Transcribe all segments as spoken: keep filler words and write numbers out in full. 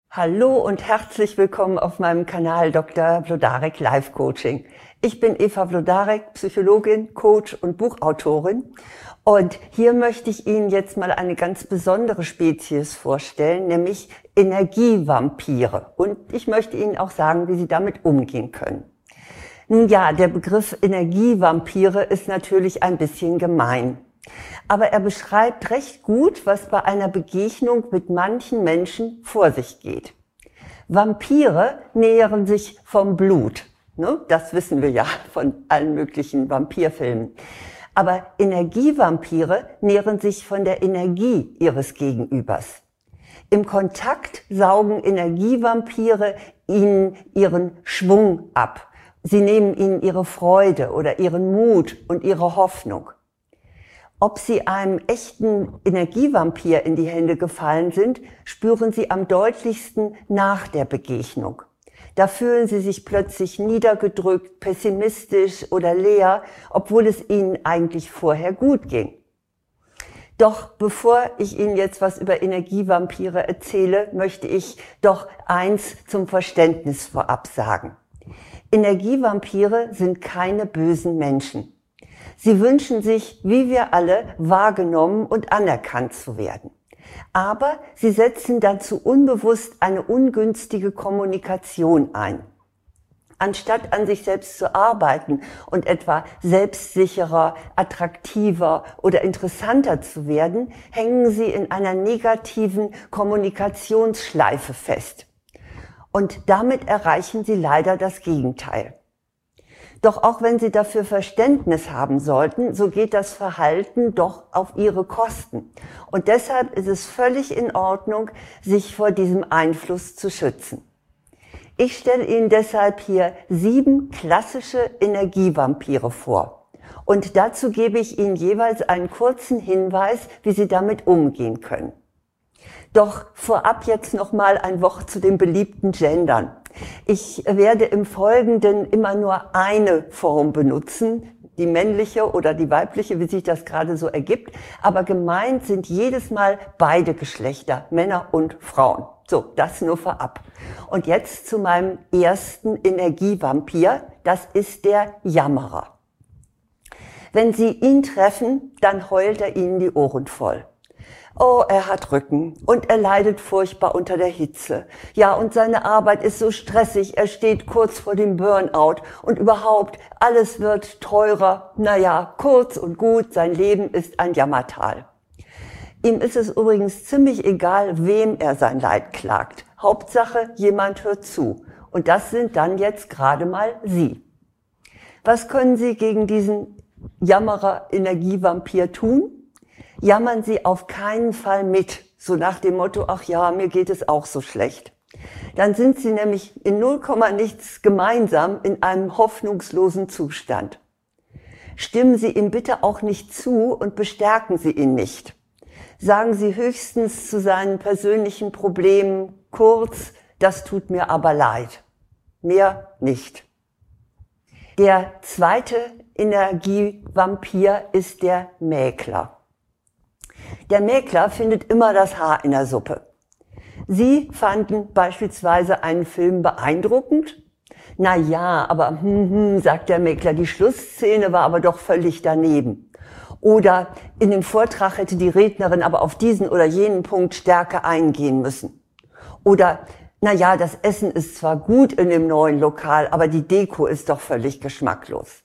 Hallo und herzlich willkommen auf meinem Kanal Doktor Wlodarek Life Coaching. Ich bin Eva Wlodarek, Psychologin, Coach und Buchautorin. Und hier möchte ich Ihnen jetzt mal eine ganz besondere Spezies vorstellen, nämlich Energievampire. Und ich möchte Ihnen auch sagen, wie Sie damit umgehen können. Nun ja, der Begriff Energievampire ist natürlich ein bisschen gemein. Aber er beschreibt recht gut, was bei einer Begegnung mit manchen Menschen vor sich geht. Vampire nähren sich vom Blut. Ne? Das wissen wir ja von allen möglichen Vampirfilmen. Aber Energievampire nähren sich von der Energie ihres Gegenübers. Im Kontakt saugen Energievampire ihnen ihren Schwung ab. Sie nehmen ihnen ihre Freude oder ihren Mut und ihre Hoffnung. Ob Sie einem echten Energievampir in die Hände gefallen sind, spüren Sie am deutlichsten nach der Begegnung. Da fühlen Sie sich plötzlich niedergedrückt, pessimistisch oder leer, obwohl es Ihnen eigentlich vorher gut ging. Doch bevor ich Ihnen jetzt was über Energievampire erzähle, möchte ich doch eins zum Verständnis vorab sagen. Energievampire sind keine bösen Menschen. Sie wünschen sich, wie wir alle, wahrgenommen und anerkannt zu werden. Aber sie setzen dazu unbewusst eine ungünstige Kommunikation ein. Anstatt an sich selbst zu arbeiten und etwa selbstsicherer, attraktiver oder interessanter zu werden, hängen sie in einer negativen Kommunikationsschleife fest. Und damit erreichen sie leider das Gegenteil. Doch auch wenn Sie dafür Verständnis haben sollten, so geht das Verhalten doch auf Ihre Kosten. Und deshalb ist es völlig in Ordnung, sich vor diesem Einfluss zu schützen. Ich stelle Ihnen deshalb hier sieben klassische Energievampire vor. Und dazu gebe ich Ihnen jeweils einen kurzen Hinweis, wie Sie damit umgehen können. Doch vorab jetzt noch mal ein Wort zu den beliebten Gendern. Ich werde im Folgenden immer nur eine Form benutzen, die männliche oder die weibliche, wie sich das gerade so ergibt. Aber gemeint sind jedes Mal beide Geschlechter, Männer und Frauen. So, das nur vorab. Und jetzt zu meinem ersten Energievampir, das ist der Jammerer. Wenn Sie ihn treffen, dann heult er Ihnen die Ohren voll. Oh, er hat Rücken und er leidet furchtbar unter der Hitze. Ja, und seine Arbeit ist so stressig, er steht kurz vor dem Burnout und überhaupt, alles wird teurer. Naja, kurz und gut, sein Leben ist ein Jammertal. Ihm ist es übrigens ziemlich egal, wem er sein Leid klagt. Hauptsache, jemand hört zu. Und das sind dann jetzt gerade mal Sie. Was können Sie gegen diesen Jammerer-Energievampir tun? Jammern Sie auf keinen Fall mit, so nach dem Motto, ach ja, mir geht es auch so schlecht. Dann sind Sie nämlich in null Komma nichts gemeinsam in einem hoffnungslosen Zustand. Stimmen Sie ihm bitte auch nicht zu und bestärken Sie ihn nicht. Sagen Sie höchstens zu seinen persönlichen Problemen kurz, das tut mir aber leid. Mehr nicht. Der zweite Energievampir ist der Mäkler. Der Mäkler findet immer das Haar in der Suppe. Sie fanden beispielsweise einen Film beeindruckend. Na ja, aber hm, hm, sagt der Mäkler, die Schlussszene war aber doch völlig daneben. Oder in dem Vortrag hätte die Rednerin aber auf diesen oder jenen Punkt stärker eingehen müssen. Oder, na ja, das Essen ist zwar gut in dem neuen Lokal, aber die Deko ist doch völlig geschmacklos.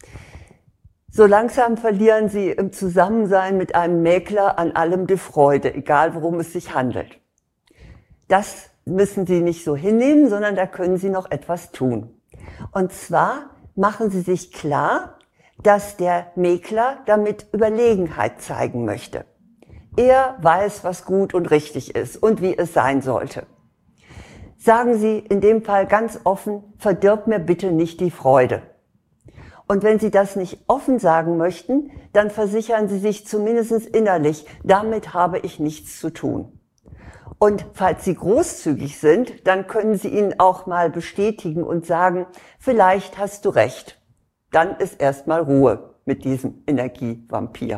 So langsam verlieren Sie im Zusammensein mit einem Mäkler an allem die Freude, egal worum es sich handelt. Das müssen Sie nicht so hinnehmen, sondern da können Sie noch etwas tun. Und zwar machen Sie sich klar, dass der Mäkler damit Überlegenheit zeigen möchte. Er weiß, was gut und richtig ist und wie es sein sollte. Sagen Sie in dem Fall ganz offen, verdirb mir bitte nicht die Freude. Und wenn Sie das nicht offen sagen möchten, dann versichern Sie sich zumindest innerlich, damit habe ich nichts zu tun. Und falls Sie großzügig sind, dann können Sie ihn auch mal bestätigen und sagen, vielleicht hast du recht. Dann ist erstmal Ruhe mit diesem Energievampir.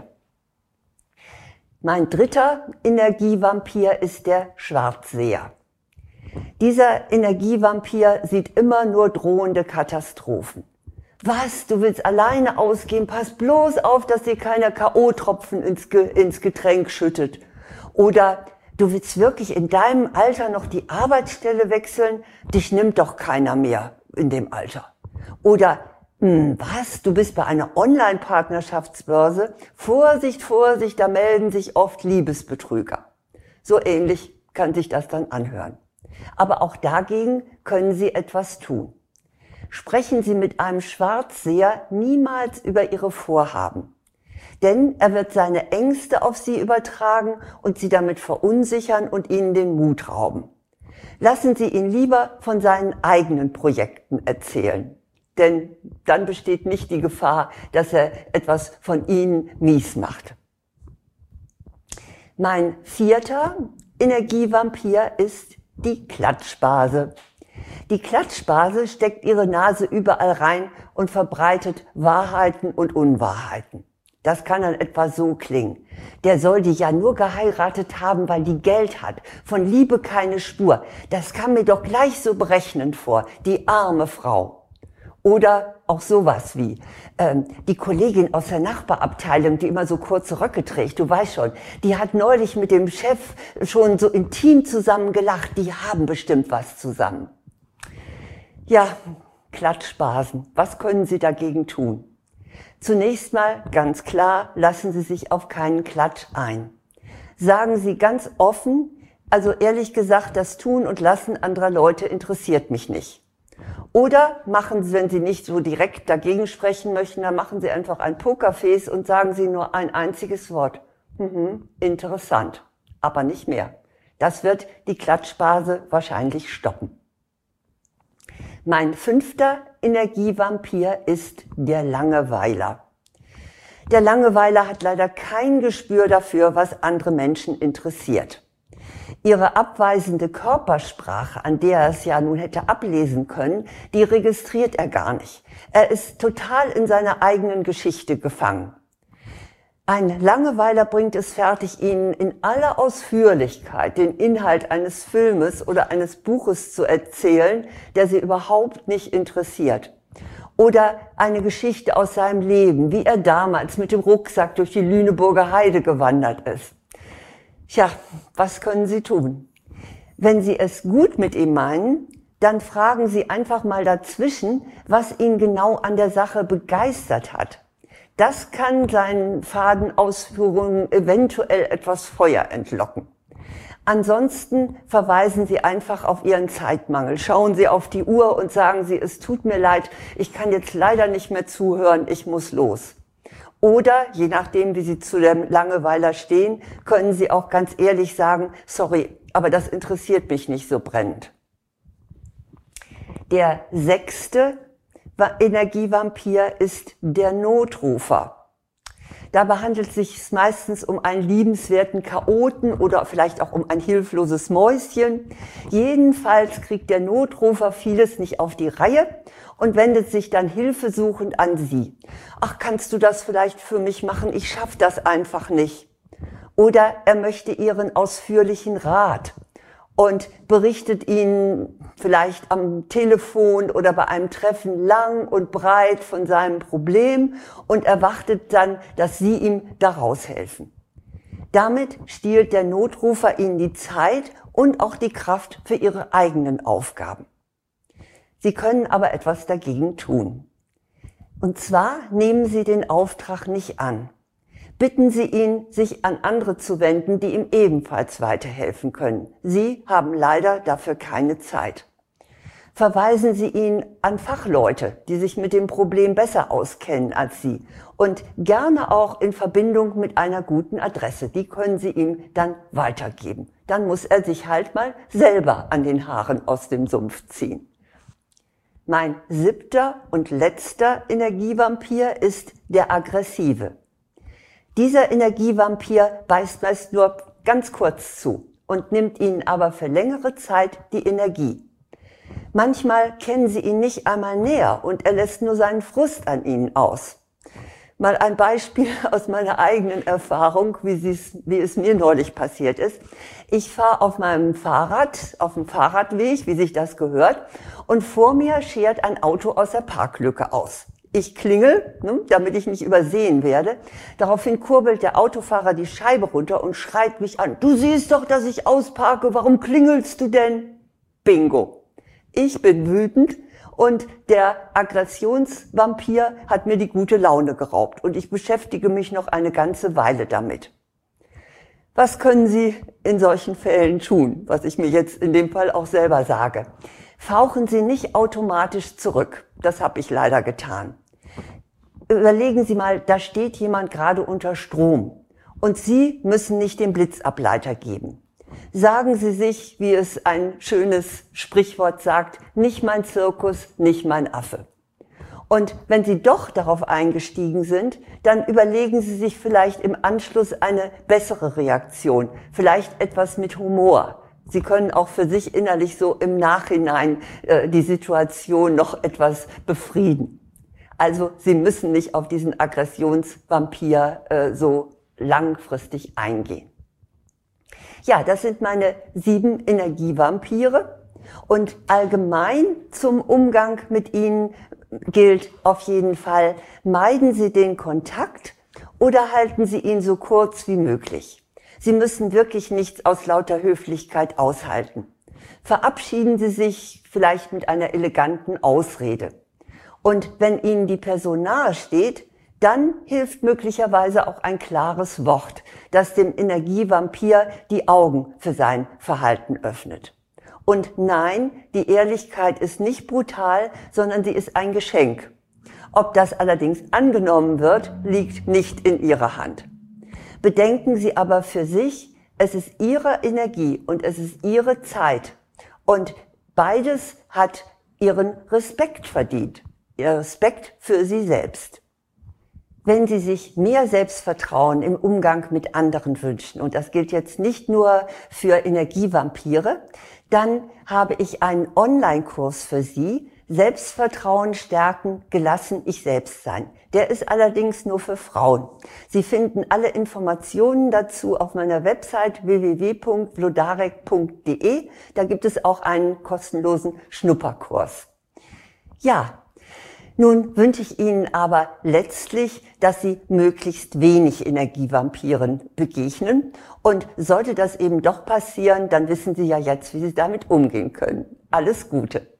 Mein dritter Energievampir ist der Schwarzseher. Dieser Energievampir sieht immer nur drohende Katastrophen. Was, du willst alleine ausgehen? Pass bloß auf, dass dir keiner K O-Tropfen ins, Ge ins Getränk schüttet. Oder du willst wirklich in deinem Alter noch die Arbeitsstelle wechseln? Dich nimmt doch keiner mehr in dem Alter. Oder hm, was, du bist bei einer Online-Partnerschaftsbörse? Vorsicht, Vorsicht, da melden sich oft Liebesbetrüger. So ähnlich kann sich das dann anhören. Aber auch dagegen können Sie etwas tun. Sprechen Sie mit einem Schwarzseher niemals über Ihre Vorhaben. Denn er wird seine Ängste auf Sie übertragen und Sie damit verunsichern und Ihnen den Mut rauben. Lassen Sie ihn lieber von seinen eigenen Projekten erzählen. Denn dann besteht nicht die Gefahr, dass er etwas von Ihnen mies macht. Mein vierter Energievampir ist die Klatschbase. Die Klatschbase steckt ihre Nase überall rein und verbreitet Wahrheiten und Unwahrheiten. Das kann dann etwa so klingen. Der soll die ja nur geheiratet haben, weil die Geld hat. Von Liebe keine Spur. Das kam mir doch gleich so berechnend vor. Die arme Frau. Oder auch sowas wie, ähm, die Kollegin aus der Nachbarabteilung, die immer so kurze Röcke trägt, du weißt schon, die hat neulich mit dem Chef schon so intim zusammen gelacht, die haben bestimmt was zusammen. Ja, Klatschbasen, was können Sie dagegen tun? Zunächst mal ganz klar, lassen Sie sich auf keinen Klatsch ein. Sagen Sie ganz offen, also ehrlich gesagt, das Tun und Lassen anderer Leute interessiert mich nicht. Oder machen Sie, wenn Sie nicht so direkt dagegen sprechen möchten, dann machen Sie einfach ein Pokerface und sagen Sie nur ein einziges Wort. Mhm, interessant, aber nicht mehr. Das wird die Klatschbase wahrscheinlich stoppen. Mein fünfter Energievampir ist der Langeweiler. Der Langeweiler hat leider kein Gespür dafür, was andere Menschen interessiert. Ihre abweisende Körpersprache, an der er es ja nun hätte ablesen können, die registriert er gar nicht. Er ist total in seiner eigenen Geschichte gefangen. Ein Langeweiler bringt es fertig, Ihnen in aller Ausführlichkeit den Inhalt eines Filmes oder eines Buches zu erzählen, der Sie überhaupt nicht interessiert. Oder eine Geschichte aus seinem Leben, wie er damals mit dem Rucksack durch die Lüneburger Heide gewandert ist. Tja, was können Sie tun? Wenn Sie es gut mit ihm meinen, dann fragen Sie einfach mal dazwischen, was ihn genau an der Sache begeistert hat. Das kann seinen faden Ausführungen eventuell etwas Feuer entlocken. Ansonsten verweisen Sie einfach auf Ihren Zeitmangel. Schauen Sie auf die Uhr und sagen Sie, es tut mir leid, ich kann jetzt leider nicht mehr zuhören, ich muss los. Oder, je nachdem, wie Sie zu dem Langeweiler stehen, können Sie auch ganz ehrlich sagen, sorry, aber das interessiert mich nicht so brennend. Der sechste Energievampir ist der Notrufer. Dabei handelt es sich meistens um einen liebenswerten Chaoten oder vielleicht auch um ein hilfloses Mäuschen. Jedenfalls kriegt der Notrufer vieles nicht auf die Reihe und wendet sich dann hilfesuchend an Sie. Ach, kannst du das vielleicht für mich machen? Ich schaffe das einfach nicht. Oder er möchte Ihren ausführlichen Rat und berichtet Ihnen vielleicht am Telefon oder bei einem Treffen lang und breit von seinem Problem und erwartet dann, dass Sie ihm daraus helfen. Damit stiehlt der Notrufer Ihnen die Zeit und auch die Kraft für Ihre eigenen Aufgaben. Sie können aber etwas dagegen tun. Und zwar nehmen Sie den Auftrag nicht an. Bitten Sie ihn, sich an andere zu wenden, die ihm ebenfalls weiterhelfen können. Sie haben leider dafür keine Zeit. Verweisen Sie ihn an Fachleute, die sich mit dem Problem besser auskennen als Sie und gerne auch in Verbindung mit einer guten Adresse. Die können Sie ihm dann weitergeben. Dann muss er sich halt mal selber an den Haaren aus dem Sumpf ziehen. Mein siebter und letzter Energievampir ist der Aggressive. Dieser Energievampir beißt meist nur ganz kurz zu und nimmt Ihnen aber für längere Zeit die Energie. Manchmal kennen Sie ihn nicht einmal näher und er lässt nur seinen Frust an Ihnen aus. Mal ein Beispiel aus meiner eigenen Erfahrung, wie, es, wie es mir neulich passiert ist. Ich fahre auf meinem Fahrrad, auf dem Fahrradweg, wie sich das gehört, und vor mir schert ein Auto aus der Parklücke aus. Ich klingel, ne, damit ich nicht übersehen werde. Daraufhin kurbelt der Autofahrer die Scheibe runter und schreit mich an. Du siehst doch, dass ich ausparke, warum klingelst du denn? Bingo. Ich bin wütend. Und der Aggressionsvampir hat mir die gute Laune geraubt und ich beschäftige mich noch eine ganze Weile damit. Was können Sie in solchen Fällen tun, was ich mir jetzt in dem Fall auch selber sage? Fauchen Sie nicht automatisch zurück. Das habe ich leider getan. Überlegen Sie mal, da steht jemand gerade unter Strom und Sie müssen nicht den Blitzableiter geben. Sagen Sie sich, wie es ein schönes Sprichwort sagt, nicht mein Zirkus, nicht mein Affe. Und wenn Sie doch darauf eingestiegen sind, dann überlegen Sie sich vielleicht im Anschluss eine bessere Reaktion, vielleicht etwas mit Humor. Sie können auch für sich innerlich so im Nachhinein äh, die Situation noch etwas befrieden. Also Sie müssen nicht auf diesen Aggressionsvampir äh, so langfristig eingehen. Ja, das sind meine sieben Energievampire und allgemein zum Umgang mit ihnen gilt auf jeden Fall, meiden Sie den Kontakt oder halten Sie ihn so kurz wie möglich. Sie müssen wirklich nichts aus lauter Höflichkeit aushalten. Verabschieden Sie sich vielleicht mit einer eleganten Ausrede. Und wenn Ihnen die Person nahe steht, dann hilft möglicherweise auch ein klares Wort, das dem Energievampir die Augen für sein Verhalten öffnet. Und nein, die Ehrlichkeit ist nicht brutal, sondern sie ist ein Geschenk. Ob das allerdings angenommen wird, liegt nicht in Ihrer Hand. Bedenken Sie aber für sich, es ist Ihre Energie und es ist Ihre Zeit. Und beides hat Ihren Respekt verdient. Ihr Respekt für Sie selbst. Wenn Sie sich mehr Selbstvertrauen im Umgang mit anderen wünschen, und das gilt jetzt nicht nur für Energievampire, dann habe ich einen Online-Kurs für Sie, Selbstvertrauen stärken, gelassen ich selbst sein. Der ist allerdings nur für Frauen. Sie finden alle Informationen dazu auf meiner Website w w w punkt vlodarek punkt de. Da gibt es auch einen kostenlosen Schnupperkurs. Ja. Nun wünsche ich Ihnen aber letztlich, dass Sie möglichst wenig Energievampiren begegnen. Und sollte das eben doch passieren, dann wissen Sie ja jetzt, wie Sie damit umgehen können. Alles Gute!